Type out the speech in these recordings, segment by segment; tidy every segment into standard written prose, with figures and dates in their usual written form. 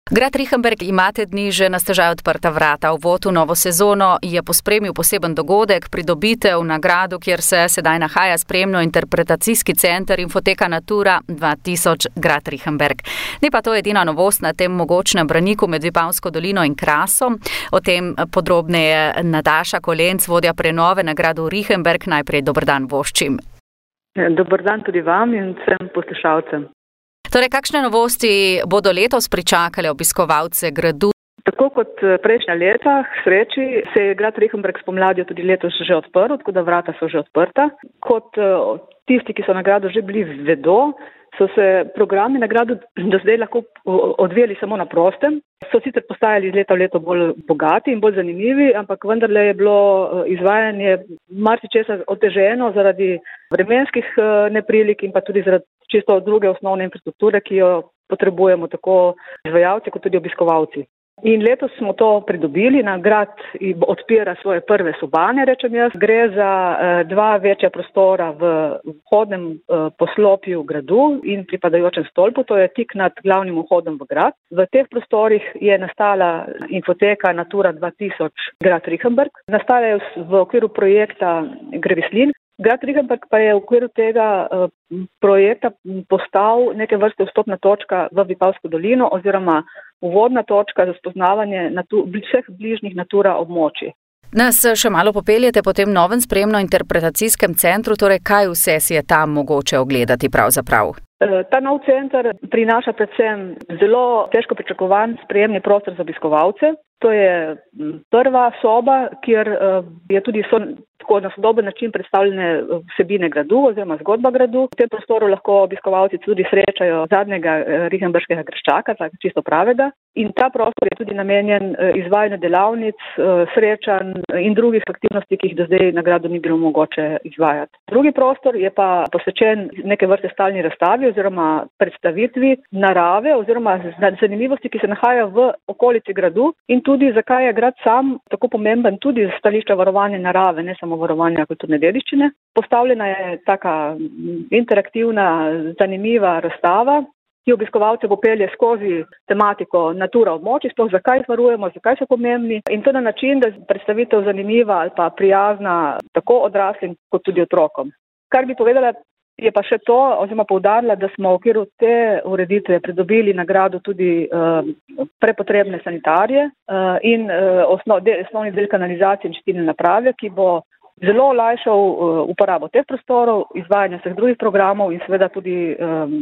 Grad Richenberg ima te dni že na stežaj odprta vrata. Uvod v novo sezono je pospremil poseben dogodek, pridobitev nagrado, kjer se sedaj nahaja spremno-interpretacijski center Infoteka Natura 2000 Grad Richenberg. Ni pa to edina novost na tem mogočnem braniku med Vipavsko dolino in Krasom. O tem podrobneje Nataša Kolenc, vodja prenove na gradu Richenberg. Najprej dober dan voščim. Dober dan tudi vam in vsem poslušalcem. Torej, kakšne novosti bodo letos pričakale obiskovalce gradu? Tako kot prejšnja leta, k sreči, se je grad Richenberg spomladi tudi letos že odprl, tako da vrata so že odprta. Kot tisti, ki so na gradu že bili, vedo, so se programi na gradu do zdaj lahko odvijali samo na prostem. So sicer postajali iz leta v leto bolj bogati in bolj zanimivi, ampak vendarle je bilo izvajanje marsičesa oteženo zaradi vremenskih neprilik in pa tudi zaradi čisto druge osnovne infrastrukture, ki jo potrebujemo tako izvajalci kot tudi obiskovalci. In letos smo to pridobili, na grad odpira svoje prve sobane, rečem jaz. Gre za dva večja prostora v vhodnem poslopju gradu in pripadajočem stolpu, to je tik nad glavnim vhodom v grad. V teh prostorih je nastala Infoteka Natura 2000 Grad Richenberg. Nastala je v okviru projekta Grevislin. Grad Richenberg pa je v okviru tega projekta postal neke vrste vstopna točka v Vipavsko dolino oziroma uvodna točka za spoznavanje vseh bližnjih Natura območij. Nas še malo popeljete po tem novem spremno-interpretacijskem centru, torej kaj vse si je tam mogoče ogledati pravzaprav? Ta nov center prinaša predvsem zelo težko pričakovan sprejemni prostor za obiskovalce. To je prva soba, kjer je tudi tako na sodoben način predstavljene vsebine gradu oziroma zgodba gradu. V tem prostoru lahko obiskovalci tudi srečajo zadnjega richenberškega graščaka, tako čisto pravega. In ta prostor je tudi namenjen izvajanju delavnic, srečanj in drugih aktivnosti, ki jih do zdaj na gradu ni bilo mogoče izvajati. Drugi prostor je pa posvečen neke vrste stalni razstavi oziroma predstavitvi narave oziroma zanimivosti, ki se nahaja v okolici gradu in tudi zakaj je grad sam tako pomemben tudi z stališča varovanja narave, ne samo varovanja kulturne dediščine. Postavljena je taka interaktivna, zanimiva razstava, ki obiskovalce popelje skozi tematiko Natura območij, sploh zakaj jih varujemo, zakaj so pomembni in to na način, da je predstavitev zanimiva ali pa prijazna tako odraslim kot tudi otrokom. Kar bi povedala je pa še to, oziroma poudarila, da smo v okviru te ureditve pridobili nagrado tudi prepotrebne sanitarije in osnovni del kanalizacije in čistilne naprave, ki bo zelo olajšal uporabo teh prostorov, izvajanje vseh drugih programov in seveda tudi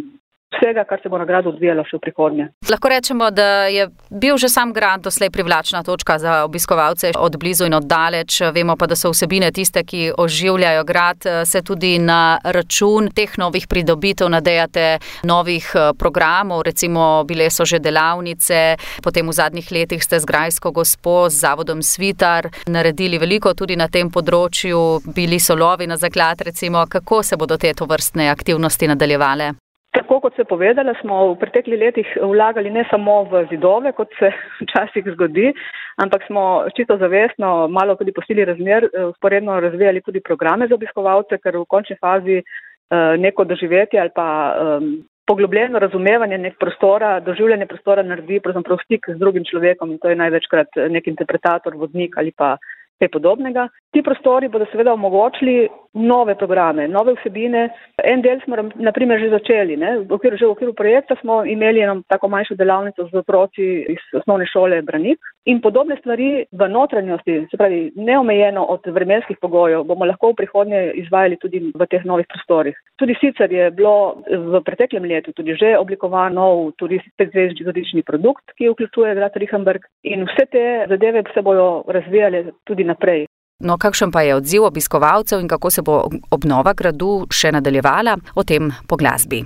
vsega, kar se bo na gradu odvijalo še v prihodnje. Lahko rečemo, da je bil že sam grad doslej privlačna točka za obiskovalce od blizu in od daleč. Vemo pa, da so vsebine tiste, ki oživljajo grad. Se tudi na račun teh novih pridobitev nadejate novih programov, recimo bile so že delavnice, potem v zadnjih letih ste z grajsko gospo, z zavodom Svitar naredili veliko tudi na tem področju, bili so lovi na zaklad, recimo, kako se bodo te tovrstne aktivnosti nadaljevale? Tako kot se povedala, smo v preteklih letih vlagali ne samo v zidove, kot se včasih zgodi, ampak smo čisto zavestno malo tudi pustili razmer, vzporedno razvijali tudi programe za obiskovalce, ker v končni fazi neko doživetje ali pa poglobljeno razumevanje nek prostora, doživljanje prostora naredi pravzaprav stik z drugim človekom in to je največkrat nek interpretator, vodnik ali pa kaj podobnega. Ti prostori bodo seveda omogočili nove programe, nove vsebine. En del smo na primer že začeli. V okviru projekta smo imeli eno tako manjšo delavnico z otroci iz osnovne šole Branik in podobne stvari v notranjosti, se pravi neomejeno od vremenskih pogojev, bomo lahko v prihodnje izvajali tudi v teh novih prostorih. Tudi sicer je bilo v preteklem letu tudi že oblikovan nov turistični produkt, ki vključuje grad Richenberg in vse te zadeve se bodo razvijale tudi naprej. No, kakšen pa je odziv obiskovalcev in kako se bo obnova gradu še nadaljevala? O tem po glasbi.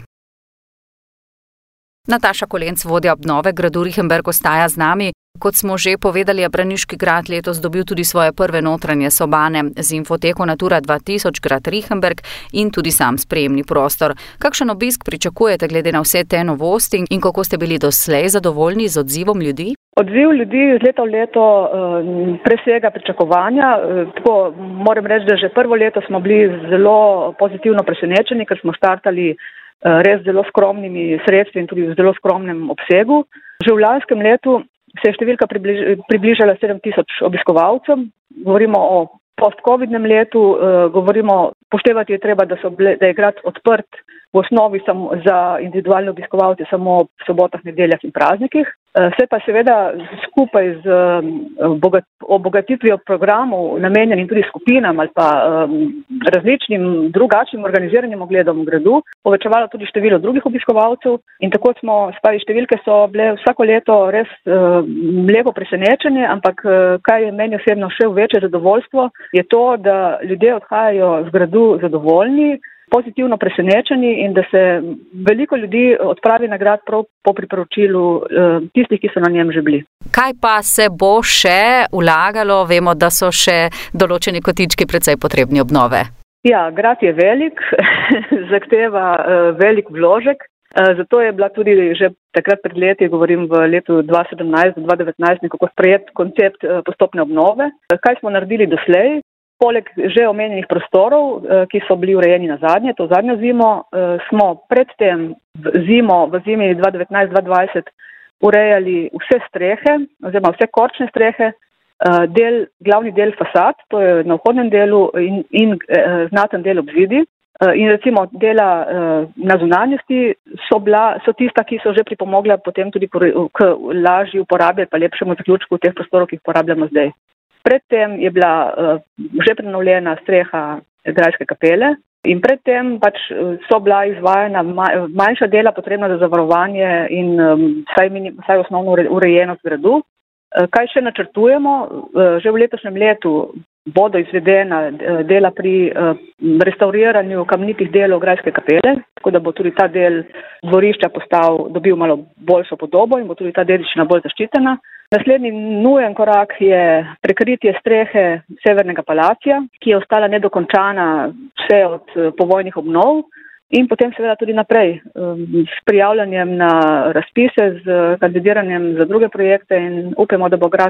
Nataša Kolenc, vodja obnove gradu Richenberg, ostaja z nami. Kot smo že povedali, je Braniški grad letos dobil tudi svoje prve notranje sobane z Infoteko Natura 2000 Grad Richenberg in tudi sam sprejemni prostor. Kakšen obisk pričakujete glede na vse te novosti in kako ste bili doslej zadovoljni z odzivom ljudi? Odziv ljudi iz leta v leto presega pričakovanja. Tako moram reči, da že prvo leto smo bili zelo pozitivno presenečeni, ker smo štartali res zelo skromnimi sredstvi in tudi v zelo skromnem obsegu. Že v lanskem letu se je številka približala 7,000 obiskovalcem. Govorimo o post-covidnem letu, poštevati je treba, da je grad odprt v osnovi samo za individualne obiskovalce samo v sobotah, nedeljah in praznikih. Se pa seveda skupaj z obogatitvijo programov namenjenim tudi skupinam ali pa različnim drugačnim organiziranim ogledom v gradu povečevalo tudi število drugih obiskovalcev in tako številke so bile vsako leto res lepo presenečenje, ampak kaj je meni osebno še večje zadovoljstvo, je to, da ljudje odhajajo z gradu zadovoljni, pozitivno presenečeni in da se veliko ljudi odpravi na grad prav po priporočilu tistih, ki so na njem že bili. Kaj pa se bo še vlagalo? Vemo, da so še določeni kotički precej potrebni obnove. Ja, grad je velik, zahteva velik vložek. Zato je bila tudi že takrat pred leti, govorim v letu 2017-2019, nekako sprejet koncept postopne obnove. Kaj smo naredili doslej? Poleg že omenjenih prostorov, ki so bili urejeni na zadnjo zimo, smo predtem v zimi 2019-2020 urejali vse strehe, oziroma vse korčne strehe, glavni del fasad, to je na vhodnem delu in znaten del obzidi. In recimo dela na zunanjosti so tista, ki so že pripomogla potem tudi k lažji uporabi pa lepšemu zaključku teh prostorov, ki jih uporabljamo zdaj. Predtem je bila že prenovljena streha grajske kapele in predtem so bila izvajana manjša dela potrebna za zavarovanje in vsaj osnovno urejenost gradu. Kaj še načrtujemo? Že v letošnjem letu bodo izvedena dela pri restauriranju kamnitih delov grajske kapele, tako da bo tudi ta del dvorišča dobil malo boljšo podobo in bo tudi ta dediščina bolj zaščitena. Naslednji nujen korak je prekritje strehe Severnega palacija, ki je ostala nedokončana vse od povojnih obnov in potem seveda tudi naprej s prijavljanjem na razpise, z kandidiranjem za druge projekte in upamo, da bo grad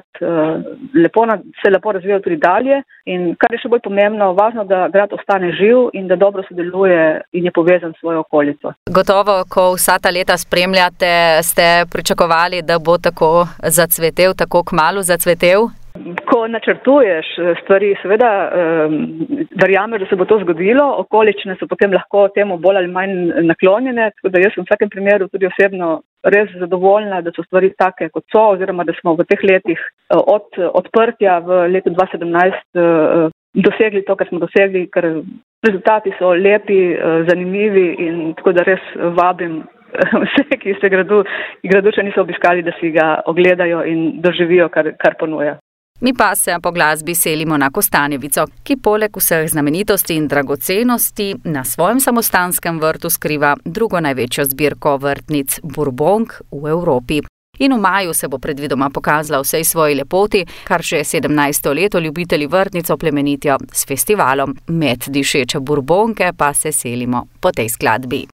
se lepo razvijal tudi dalje in kar je še bolj pomembno, važno, da grad ostane živ in da dobro sodeluje in je povezan s svojo okolico. Gotovo, ko vsa ta leta spremljate, ste pričakovali, da bo tako zacvetel, tako kmalu zacvetel? Ko načrtuješ stvari, seveda verjameš, da se bo to zgodilo, okoliščine so potem lahko temu bolj ali manj naklonjene, tako da jaz sem v vsakem primeru tudi osebno res zadovoljna, da so stvari take, kot so, oziroma da smo v teh letih od odprtja v letu 2017 dosegli to, kar smo dosegli, ker rezultati so lepi, zanimivi in tako da res vabim vse, ki se gradu še niso obiskali, da si ga ogledajo in doživijo, kar ponuja. Mi pa se po glasbi selimo na Kostanjevico, ki poleg vseh znamenitosti in dragocenosti na svojem samostanskem vrtu skriva drugo največjo zbirko vrtnic Bourbonk v Evropi. In v maju se bo predvidoma pokazala vsej svoji lepoti, kar že 17. leto ljubitelji vrtnic oplemenitijo s festivalom. Med dišeče Bourbonke pa se selimo po tej skladbi.